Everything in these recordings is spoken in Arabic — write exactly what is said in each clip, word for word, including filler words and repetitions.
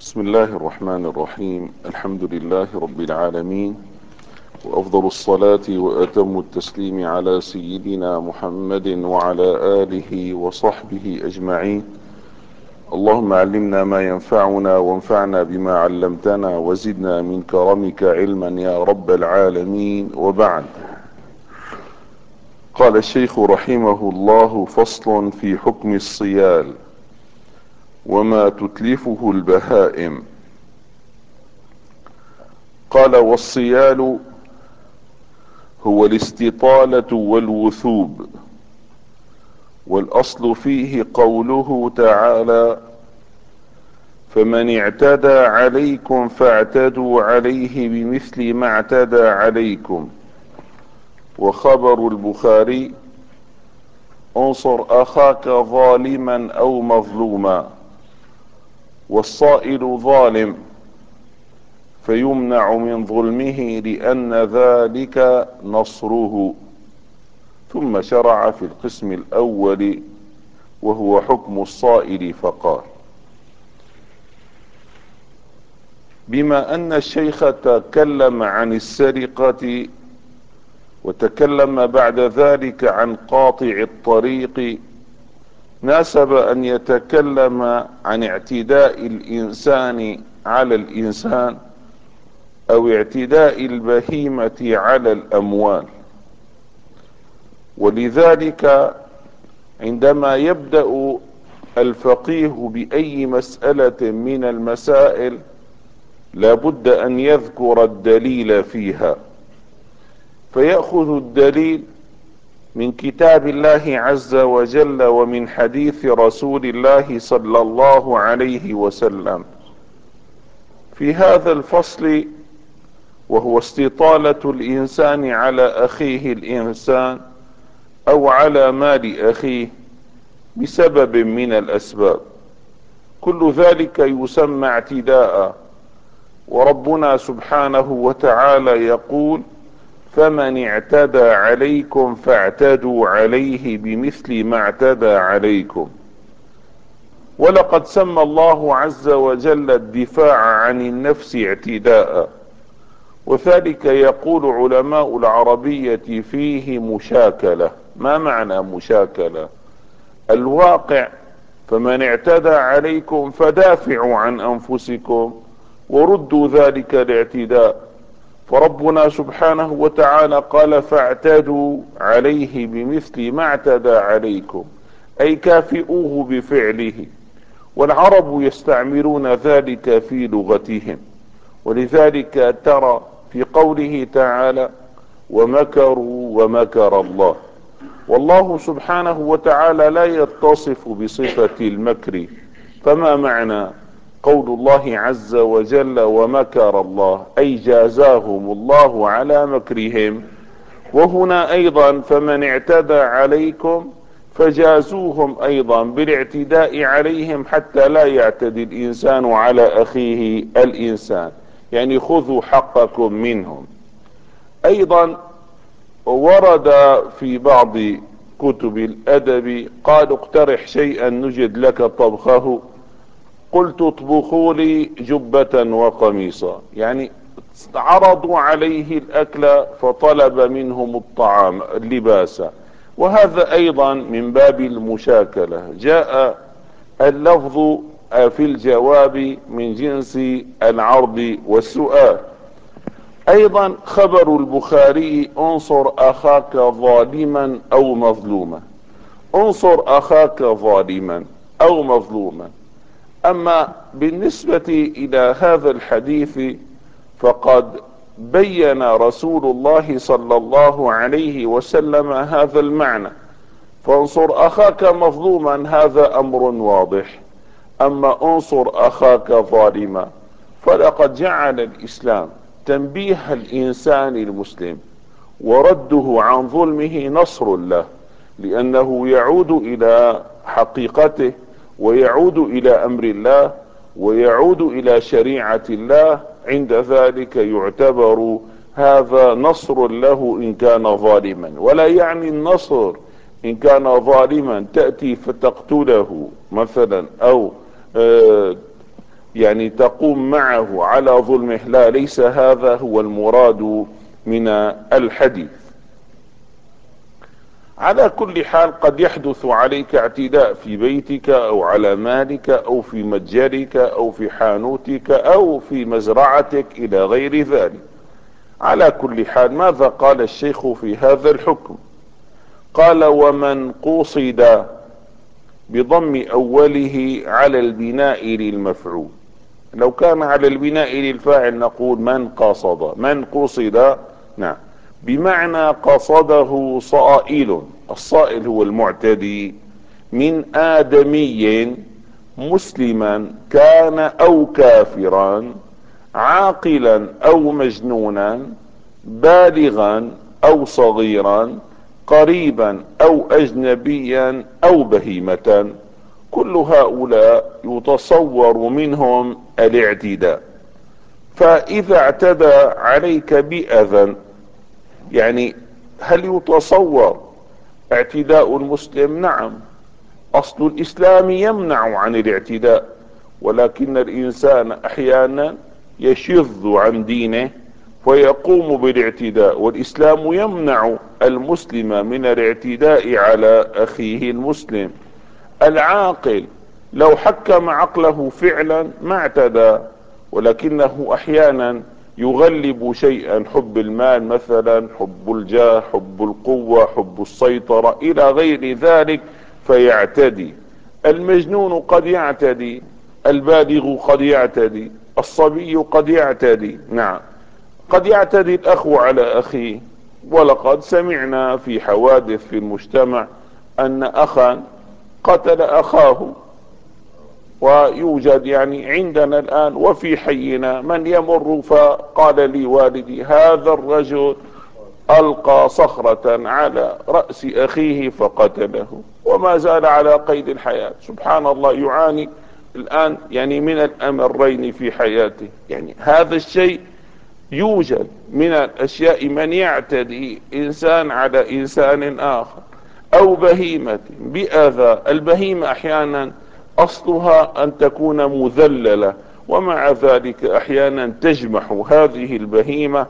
بسم الله الرحمن الرحيم. الحمد لله رب العالمين، وأفضل الصلاة وأتم التسليم على سيدنا محمد وعلى آله وصحبه أجمعين. اللهم علمنا ما ينفعنا وانفعنا بما علمتنا وزدنا من كرمك علما يا رب العالمين. وبعد، قال الشيخ رحمه الله: فصل في حكم الصيال وما تتلفه البهائم. قال: والصيال هو الاستطالة والوثوب، والأصل فيه قوله تعالى: فمن اعتدى عليكم فاعتدوا عليه بمثل ما اعتدى عليكم. وخبر البخاري: انصر أخاك ظالما أو مظلوما. والصائل ظالم فيمنع من ظلمه لأن ذلك نصره. ثم شرع في القسم الأول وهو حكم الصائل فقال: بما أن الشيخ تكلم عن السرقة وتكلم بعد ذلك عن قاطع الطريق، ناسب أن يتكلم عن اعتداء الإنسان على الإنسان أو اعتداء البهيمة على الأموال. ولذلك عندما يبدأ الفقيه بأي مسألة من المسائل لابد أن يذكر الدليل فيها، فيأخذ الدليل من كتاب الله عز وجل ومن حديث رسول الله صلى الله عليه وسلم. في هذا الفصل، وهو استطالة الإنسان على أخيه الإنسان أو على مال أخيه بسبب من الأسباب، كل ذلك يسمى اعتداء. وربنا سبحانه وتعالى يقول: فمن اعتدى عليكم فاعتدوا عليه بمثل ما اعتدى عليكم. ولقد سمى الله عز وجل الدفاع عن النفس اعتداء، وذلك يقول علماء العربية فيه مشاكلة. ما معنى مشاكلة؟ الواقع: فمن اعتدى عليكم فدافعوا عن أنفسكم وردوا ذلك الاعتداء. فربنا سبحانه وتعالى قال: فاعتدوا عليه بمثل ما اعتدى عليكم، أي كافئوه بفعله. والعرب يستعملون ذلك في لغتهم، ولذلك ترى في قوله تعالى: ومكروا ومكر الله. والله سبحانه وتعالى لا يتصف بصفة المكر. فما معنى قول الله عز وجل ومكر الله؟ أي جازاهم الله على مكرهم. وهنا أيضا: فمن اعتدى عليكم فجازوهم أيضا بالاعتداء عليهم حتى لا يعتدي الإنسان على أخيه الإنسان، يعني خذوا حقكم منهم. أيضا ورد في بعض كتب الأدب: قالوا اقترح شيئا نجد لك طبخه، قلت اطبخوا لي جبة وقميصا. يعني عرضوا عليه الأكل فطلب منهم الطعام اللباس. وهذا أيضا من باب المشاكلة. جاء اللفظ في الجواب من جنس العرض والسؤال. أيضا خبر البخاري: انصر أخاك ظالما أو مظلوما. انصر أخاك ظالما أو مظلوما. أما بالنسبة إلى هذا الحديث فقد بين رسول الله صلى الله عليه وسلم هذا المعنى. فانصر أخاك مظلوما هذا أمر واضح. أما انصر أخاك ظالما فلقد جعل الإسلام تنبيه الإنسان المسلم ورده عن ظلمه نصر له، لأنه يعود إلى حقيقته ويعود إلى أمر الله ويعود إلى شريعة الله. عند ذلك يعتبر هذا نصر له إن كان ظالما. ولا يعني النصر إن كان ظالما تأتي فتقتله مثلا، أو يعني تقوم معه على ظلمه، لا، ليس هذا هو المراد من الحديث. على كل حال قد يحدث عليك اعتداء في بيتك او على مالك او في متجرك او في حانوتك او في مزرعتك الى غير ذلك. على كل حال ماذا قال الشيخ في هذا الحكم؟ قال: ومن قصد بضم اوله على البناء للمفعول. لو كان على البناء للفاعل نقول من قصد، من قصد، نعم، بمعنى قصده صائل. الصائل هو المعتدي، من آدمي مسلما كان أو كافرا، عاقلا أو مجنونا، بالغا أو صغيرا، قريبا أو أجنبيا أو بهيمة. كل هؤلاء يتصور منهم الاعتداء. فإذا اعتدى عليك بأذى، يعني هل يتصور اعتداء المسلم؟ نعم، اصل الاسلام يمنع عن الاعتداء، ولكن الانسان احيانا يشذ عن دينه فيقوم بالاعتداء، والاسلام يمنع المسلم من الاعتداء على اخيه المسلم. العاقل لو حكم عقله فعلا ما اعتدى، ولكنه احيانا يغلب شيئا، حب المال مثلا، حب الجاه، حب القوة، حب السيطرة الى غير ذلك، فيعتدي. المجنون قد يعتدي، البالغ قد يعتدي، الصبي قد يعتدي، نعم، قد يعتدي الاخ على اخيه. ولقد سمعنا في حوادث في المجتمع ان اخا قتل اخاه، ويوجد يعني عندنا الان وفي حينا من يمر فقال لي والدي: هذا الرجل القى صخرة على رأس اخيه فقتله، وما زال على قيد الحياة. سبحان الله، يعاني الان يعني من الامرين في حياته. يعني هذا الشيء يوجد من الاشياء، من يعتدي انسان على انسان اخر، او بهيمة باذى. البهيمة احيانا اصلها ان تكون مذللة، ومع ذلك احيانا تجمح هذه البهيمة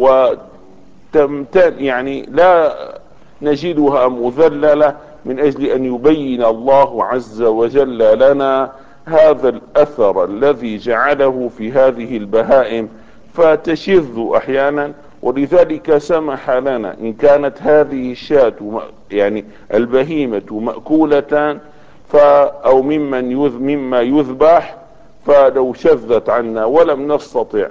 وتمتن، يعني لا نجدها مذللة، من اجل ان يبين الله عز وجل لنا هذا الاثر الذي جعله في هذه البهائم فتشذ احيانا. ولذلك سمح لنا ان كانت هذه الشاة يعني البهيمة مأكولة ف او ممن يذ مما يذبح، فلو شذت عنا ولم نستطع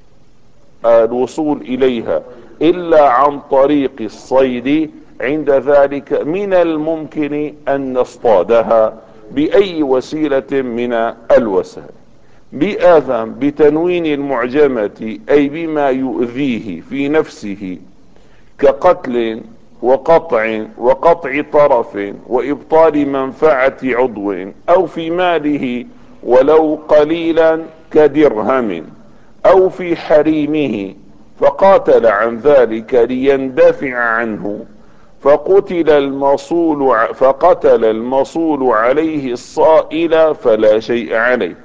الوصول اليها الا عن طريق الصيد، عند ذلك من الممكن ان نصطادها باي وسيلة من الوسائل. بآذى بتنوين المعجمة اي بما يؤذيه في نفسه، كقتل وقطع وقطع طرف وابطال منفعة عضو، او في ماله ولو قليلا كدرهم، او في حريمه فقاتل عن ذلك ليندفع عنه، فقتل المصول فقتل المصول عليه الصائل فلا شيء عليه.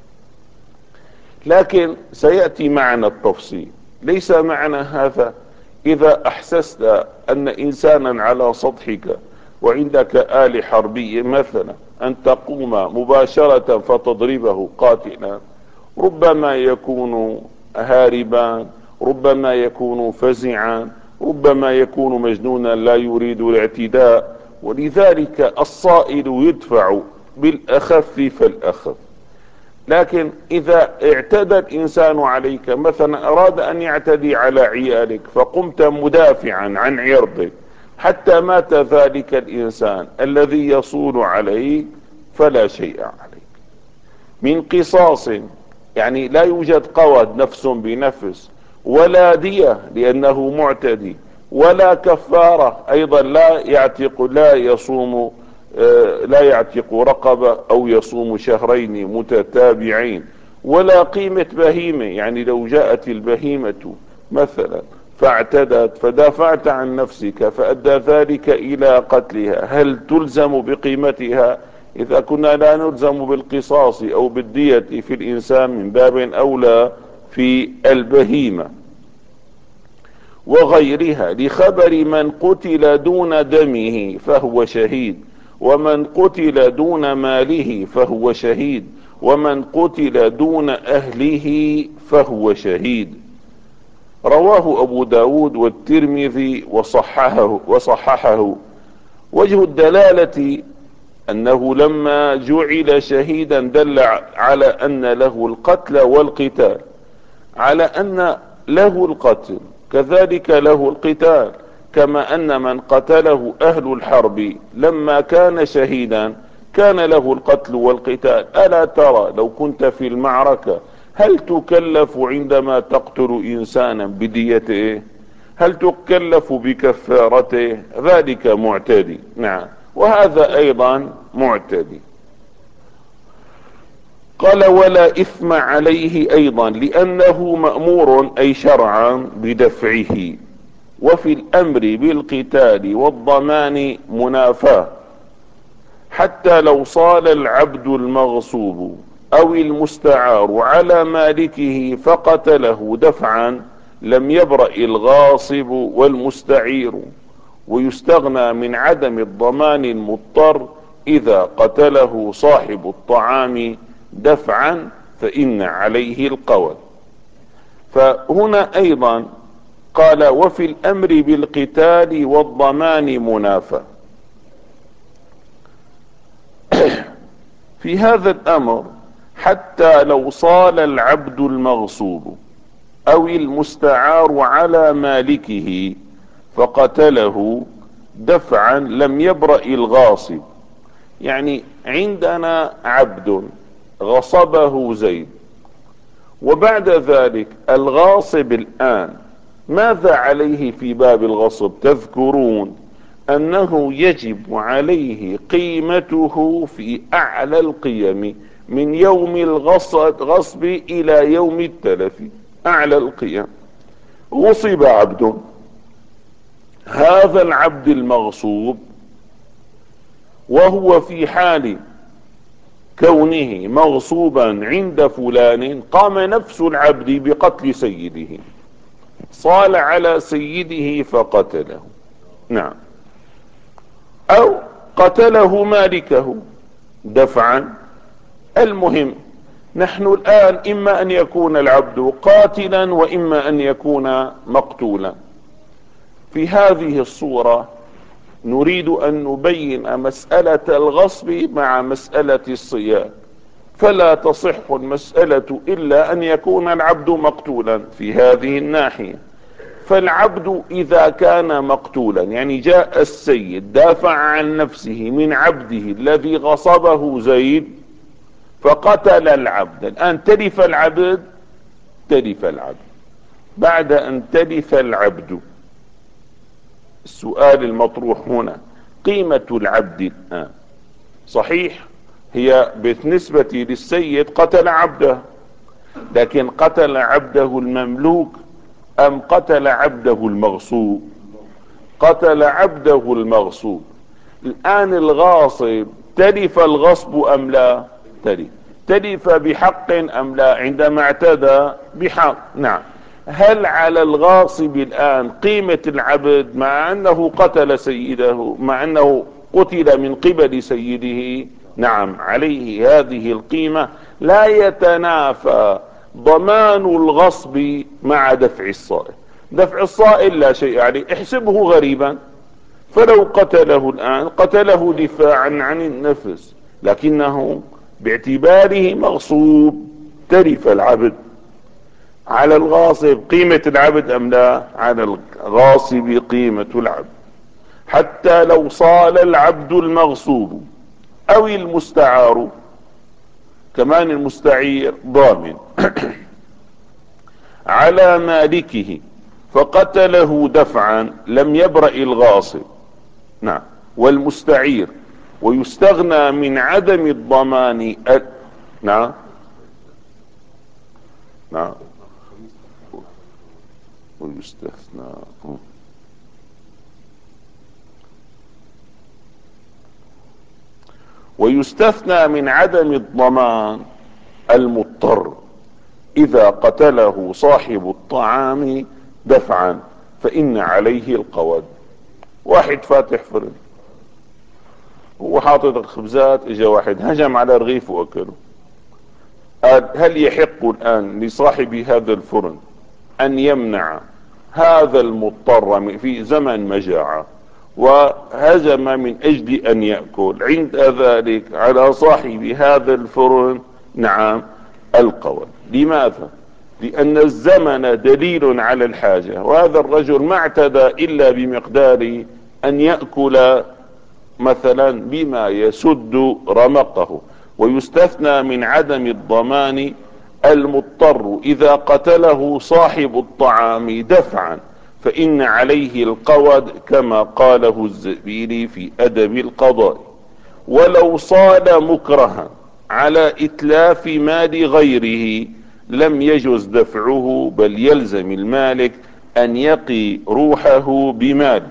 لكن سيأتي معنا التفصيل. ليس معنى هذا اذا احسست ان انسانا على سطحك وعندك آلة حربية مثلا ان تقوم مباشرة فتضربه قاتلا. ربما يكون هاربا، ربما يكون فزعا، ربما يكون مجنونا لا يريد الاعتداء. ولذلك الصائل يدفع بالاخف فالاخف. لكن اذا اعتدى الانسان عليك، مثلا اراد ان يعتدي على عيالك فقمت مدافعا عن عرضك حتى مات ذلك الانسان الذي يصول عليك، فلا شيء عليك من قصاص. يعني لا يوجد قود نفس بنفس، ولا دية لانه معتدي، ولا كفارة ايضا، لا يعتق لا يصوم لا يعتق رقبة او يصوم شهرين متتابعين، ولا قيمة بهيمة. يعني لو جاءت البهيمة مثلا فاعتدت فدافعت عن نفسك فادى ذلك الى قتلها، هل تلزم بقيمتها؟ إذا كنا لا نلزم بالقصاص أو بالدية في الإنسان، من باب أولى في البهيمة وغيرها، لخبر من قتل دون دمه فهو شهيد، ومن قتل دون ماله فهو شهيد، ومن قتل دون أهله فهو شهيد. رواه أبو داود والترمذي وصححه, وصححه. وجه الدلالة أنه لما جعل شهيدا دل على أن له القتل والقتال، على أن له القتل كذلك له القتال، كما أن من قتله أهل الحرب لما كان شهيدا كان له القتل والقتال. ألا ترى لو كنت في المعركة هل تكلف عندما تقتل إنسانا بديته؟ هل تكلف بكفارته؟ ذلك معتدي. نعم، وهذا أيضا معتدي. قال ولا إثم عليه أيضا لأنه مأمور أي شرعا بدفعه. وفي الأمر بالقتال والضمان منافاة، حتى لو صال العبد المغصوب أو المستعار على مالكه فقتله دفعا لم يبرأ الغاصب والمستعير، ويستغنى من عدم الضمان المضطر إذا قتله صاحب الطعام دفعا فإن عليه القول. فهنا أيضا قال وفي الأمر بالقتال والضمان منافاة. في هذا الأمر حتى لو صال العبد المغصوب أو المستعار على مالكه فقتله دفعا لم يبرأ الغاصب. يعني عندنا عبد غصبه زيد، وبعد ذلك الغاصب الآن ماذا عليه في باب الغصب؟ تذكرون أنه يجب عليه قيمته في أعلى القيم من يوم الغصب إلى يوم التلف، أعلى القيم. غصب عبد، هذا العبد المغصوب وهو في حال كونه مغصوبا عند فلان قام نفس العبد بقتل سيده، صال على سيده فقتله. نعم، او قتله مالكه دفعا. المهم نحن الآن إما أن يكون العبد قاتلا وإما أن يكون مقتولا. في هذه الصورة نريد أن نبين مسألة الغصب مع مسألة الصياد، فلا تصح المسألة إلا أن يكون العبد مقتولا في هذه الناحية. فالعبد إذا كان مقتولا، يعني جاء السيد دافع عن نفسه من عبده الذي غصبه زيد فقتل العبد، الآن تلف العبد، تلف العبد. بعد أن تلف العبد السؤال المطروح هنا قيمة العبد الآن. صحيح هي بالنسبة للسيد قتل عبده، لكن قتل عبده المملوك أم قتل عبده المغصوب؟ قتل عبده المغصوب. الآن الغاصب تلف الغصب أم لا؟ تلف. تلف بحق أم لا عندما اعتدى بحق؟ نعم. هل على الغاصب الآن قيمة العبد مع أنه قتل سيده، مع أنه قتل من قبل سيده؟ نعم، عليه هذه القيمة. لا يتنافى ضمان الغصب مع دفع الصائل. دفع الصائل لا شيء عليه، احسبه غريبا، فلو قتله الآن قتله دفاعا عن النفس، لكنه باعتباره مغصوب تلف العبد. على الغاصب قيمة العبد أم لا؟ على الغاصب قيمة العبد. حتى لو صال العبد المغصوب أو المستعار، كمان المستعير ضامن على مالكه فقتله دفعا لم يبرأ الغاصب. نعم، والمستعير، ويستغنى من عدم الضمان. نعم نعم ويستثنى. ويستثنى من عدم الضمان المضطر اذا قتله صاحب الطعام دفعا فان عليه القود. واحد فاتح فرن، هو حاطط الخبزات، اجا واحد هجم على رغيف واكله. قال هل يحق الان لصاحب هذا الفرن ان يمنع هذا المضطر في زمن مجاعة وهجم من اجل ان يأكل، عند ذلك على صاحب هذا الفرن نعم القول. لماذا؟ لان الزمن دليل على الحاجة، وهذا الرجل ما اعتدى الا بمقدار ان يأكل مثلا بما يسد رمقه. ويستثنى من عدم الضمان المضطر اذا قتله صاحب الطعام دفعا فان عليه القود كما قاله الزبيري في ادب القضاء. ولو صال مكرها على اتلاف مال غيره لم يجز دفعه، بل يلزم المالك ان يقي روحه بماله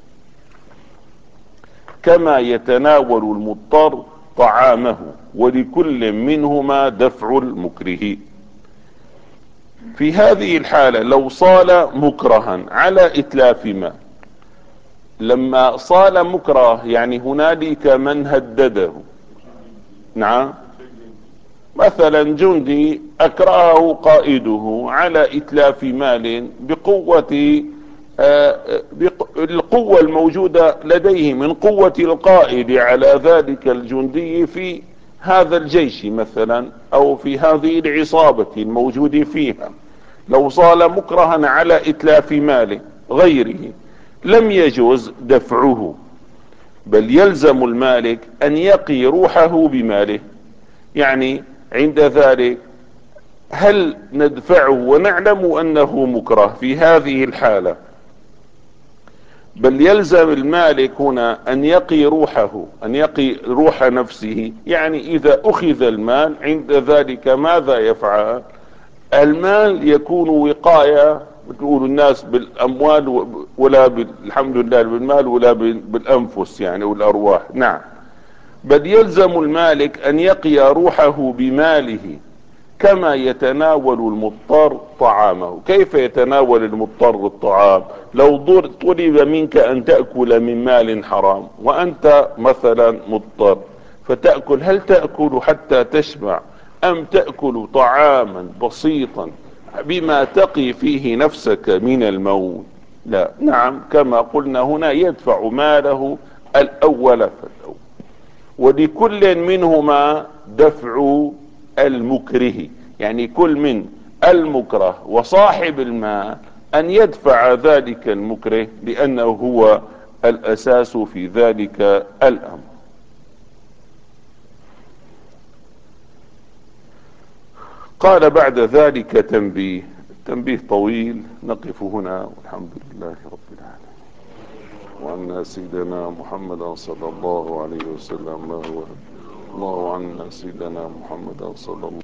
كما يتناول المضطر طعامه، ولكل منهما دفع المكره. في هذه الحالة لو صال مكرها على اتلاف ما، لما صال مكره يعني هنالك من هدده. نعم، مثلا جندي اكرهه قائده على اتلاف مال بقوة آه القوة الموجودة لديه من قوة القائد على ذلك الجندي في هذا الجيش مثلا او في هذه العصابة الموجود فيها. لو صال مكرها على اتلاف مال غيره لم يجوز دفعه، بل يلزم المالك ان يقي روحه بماله. يعني عند ذلك هل ندفعه ونعلم انه مكره في هذه الحالة؟ بل يلزم المالك هنا ان يقي روحه، ان يقي روح نفسه. يعني اذا اخذ المال عند ذلك ماذا يفعل؟ المال يكون وقاية، بتقول الناس بالاموال ولا الحمد لله بالمال ولا بالانفس يعني والارواح. نعم، بل يلزم المالك ان يقي روحه بماله كما يتناول المضطر طعامه. كيف يتناول المضطر الطعام؟ لو طلب منك ان تأكل من مال حرام وانت مثلا مضطر فتأكل، هل تأكل حتى تشبع ام تأكل طعاما بسيطا بما تقي فيه نفسك من الموت؟ لا، نعم، كما قلنا هنا يدفع ماله الاول فالاول. ولكل منهما دفع المكره، يعني كل من المكره وصاحب المال ان يدفع ذلك المكره لانه هو الاساس في ذلك الامر. قال بعد ذلك تنبيه. تنبيه طويل، نقف هنا والحمد لله رب العالمين. وعنا سيدنا محمد صلى الله عليه وسلم ما هو الله عنا سيدنا محمد صلى الله